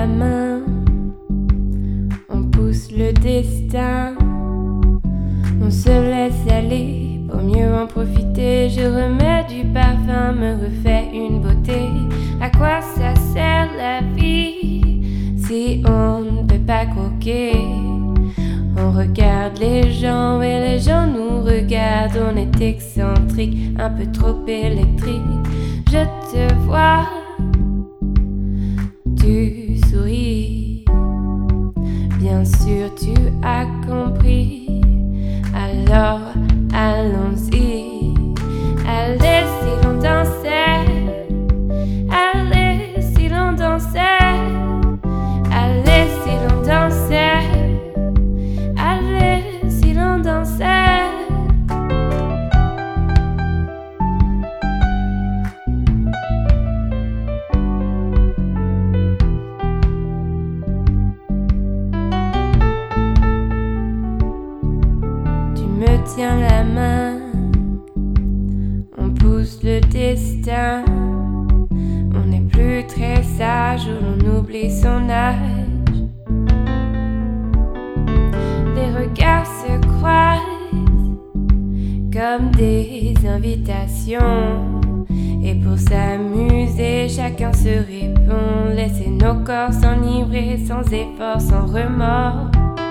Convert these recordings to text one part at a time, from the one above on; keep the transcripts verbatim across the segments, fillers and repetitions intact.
la main, on pousse le destin, on se laisse aller pour mieux en profiter. Je remets du parfum, me refais une beauté. À quoi ça sert la vie si on ne peut pas croquer? On regarde les gens et les gens nous regardent. On est excentrique, un peu trop électrique. Je te vois, tu souris. Bien sûr tu as compris. Alors allons-y. Allez si l'on dansait. Allez si l'on dansait. Allez si l'on dansait. Allez si l'on dansait. Tu me tiens la main, on pousse le destin. On n'est plus très sage ou l'on oublie son âge. Les regards se croisent comme des invitations. Et pour s'amuser, chacun se répond. Laissez nos corps s'enivrer sans effort, sans remords.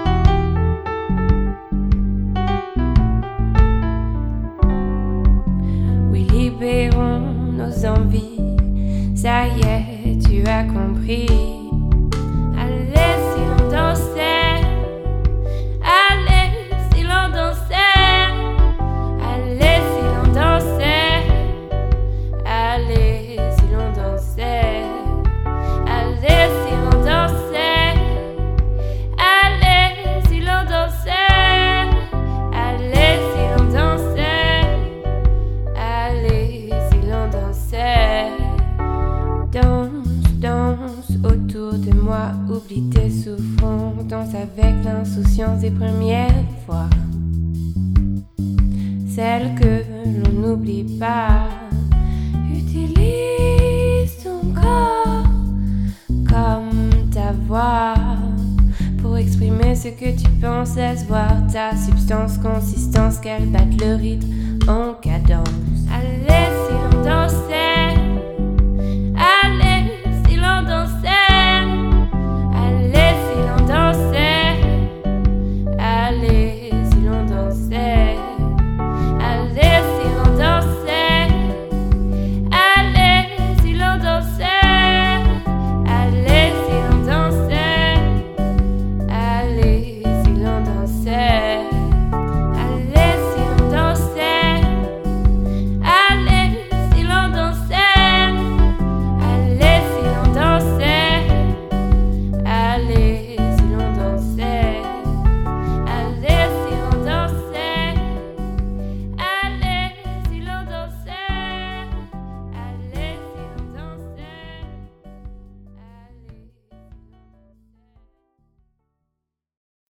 Oui, libérons nos envies. Ça y est, tu as compris. Allez si l'on dansait. Allez si l'on dansait. Allez si l'on dansait. Allez si l'on dansait. Allez si l'on dansait. Allez si l'on dansait. Allez si l'on dansait. Allez si l'on dansait. Danse, danse autour de moi, oublie tes souffrances, danse avec l'insouciance des premières fois, celle que l'on n'oublie pas. Utilise ton corps comme ta voix pour exprimer ce que tu penses, laisse voir ta substance, consistance, qu'elle batte le rythme en cadence. Allez si l'on danse.